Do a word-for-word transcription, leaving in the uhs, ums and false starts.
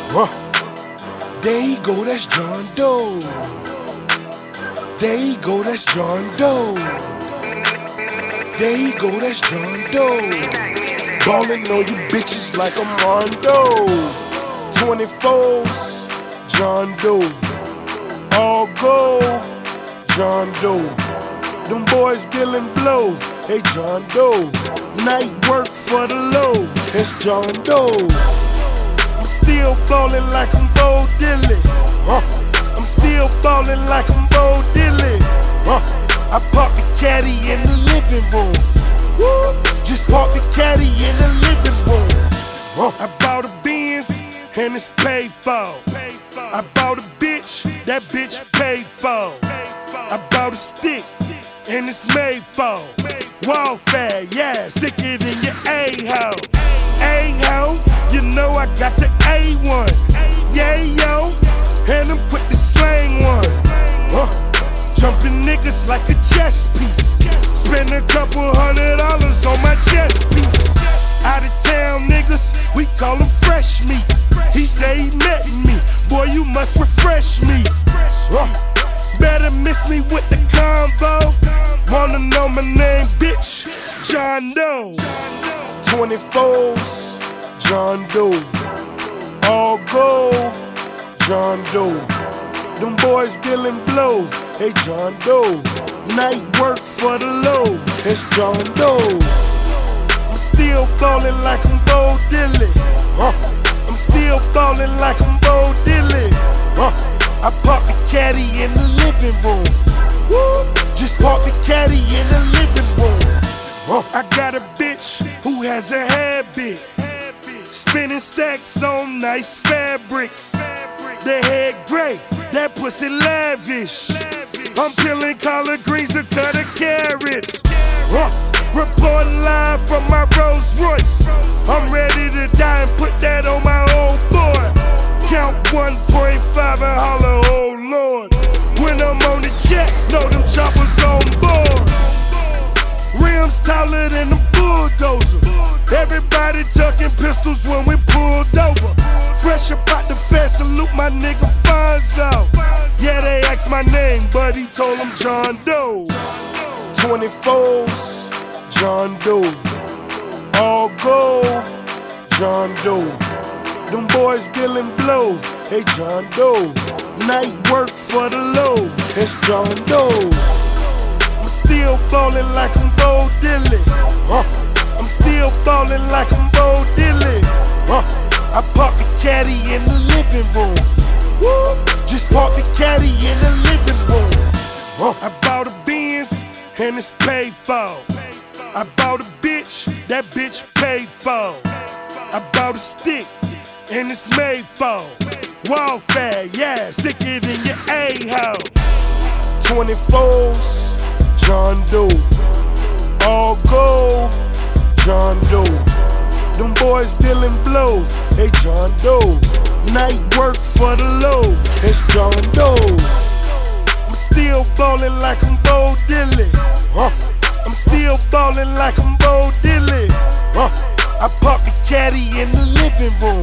Huh. There he go, that's John Doe. There he go, that's John Doe. There he go, that's John Doe. Ballin' on you bitches like I'm Rondo. twenty-fours, John Doe. All gold, John Doe. Them boys dealin' blow, hey John Doe. Night work for the low, it's John Doe. I'm still ballin' like I'm Bo Diddley. Huh. I'm still ballin' like I'm Bo Diddley. Huh. I park the caddy in the living room. Woo. Just park the caddy in the living room. Huh. I bought a Benz and it's paid for. I bought a bitch, that bitch paid for. I bought a stick and it's made for. Warfare, yeah, stick it in your A-ho. A-ho, you know I got the A one. Yeah, yo, and them put the slang one. Huh. Jumping niggas like a chess piece. Spend a couple hundred dollars on my chess piece. Out of town niggas, we call them fresh meat. He say he met me, boy you must refresh me. Huh. Better miss me with the combo. Wanna know my name, bitch? John Doe. twenty-fours, John Doe. All gold, John Doe. Them boys dealin' blow, hey John Doe. Night work for the low, it's John Doe. I'm still ballin' like I'm Bo Diddley. Huh. I'm still ballin' like I'm Bo Diddley. Huh. I park the caddy in the living room. Woo. Just park the caddy in the living room. Huh. I got a bitch who has a habit, spinning stacks on nice fabrics. The head gray, that pussy lavish. I'm peeling collard greens to cut the carrots. Huh. Reporting live from my Rolls Royce. I'm ready to die and put that on my old boy. Count one point five and holler, oh Lord. When I'm on the jet, know them choppers on board. Rims taller than a bulldozer. Everybody tucking pistols when we pulled over. Fresh up out the fence, salute my nigga Fonzo. Yeah, they asked my name, but he told them John Doe. twenty-fours, John Doe. All gold, John Doe. Them boys dealin' blow, hey John Doe. Night work for the low, it's John Doe. I'm still ballin' like I'm Bo Diddley. Huh. I'm still ballin' like I'm Bo Diddley. Huh. I park the caddy in the living room. Woo. Just park the caddy in the living room. Huh. I bought a Benz and it's paid for. I bought a bitch, that bitch paid for. I bought a stick and it's made for. Warfare, yeah, stick it in your A-ho. twenty-fours, John Doe. All gold, John Doe. Them boys dealin' blow, hey John Doe. Night work for the low, it's John Doe. I'm still ballin' like I'm Bo Diddley. Huh. I'm still ballin' like I'm Bo Diddley. Huh. I park the caddy in the living room.